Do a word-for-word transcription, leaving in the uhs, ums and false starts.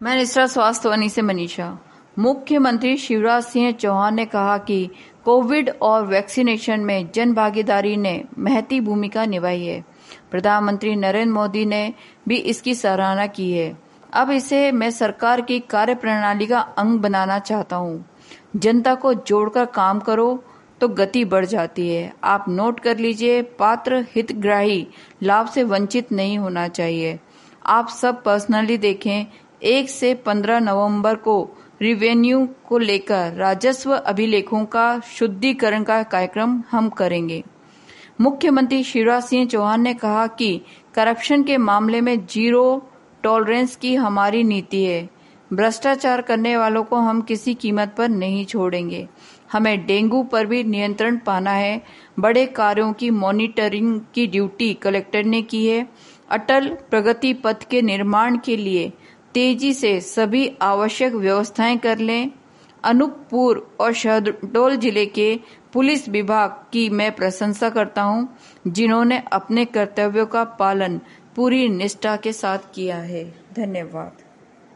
मैं निष्ठा स्वास्थ्यवानी से मनीषा। मुख्यमंत्री शिवराज सिंह चौहान ने कहा कि कोविड और वैक्सीनेशन में जन भागीदारी ने महती भूमिका निभाई है। प्रधानमंत्री नरेंद्र मोदी ने भी इसकी सराहना की है। अब इसे मैं सरकार की कार्यप्रणाली का अंग बनाना चाहता हूँ। जनता को जोड़कर काम करो तो गति बढ़ जाती है। आप नोट कर लीजिए, पात्र हितग्राही लाभ से वंचित नहीं होना चाहिए। आप सब पर्सनली देखें, एक से पंद्रह नवंबर को रिवेन्यू को लेकर राजस्व अभिलेखों का शुद्धिकरण का कार्यक्रम हम करेंगे। मुख्यमंत्री शिवराज सिंह चौहान ने कहा कि करप्शन के मामले में जीरो टॉलरेंस की हमारी नीति है। भ्रष्टाचार करने वालों को हम किसी कीमत पर नहीं छोड़ेंगे। हमें डेंगू पर भी नियंत्रण पाना है। बड़े कार्यों की मॉनिटरिंग की ड्यूटी कलेक्टर ने की है। अटल प्रगति पथ के निर्माण के लिए तेजी से सभी आवश्यक व्यवस्थाएं कर लें। अनूपपुर और शहडोल जिले के पुलिस विभाग की मैं प्रशंसा करता हूं, जिन्होंने अपने कर्तव्यों का पालन पूरी निष्ठा के साथ किया है। धन्यवाद।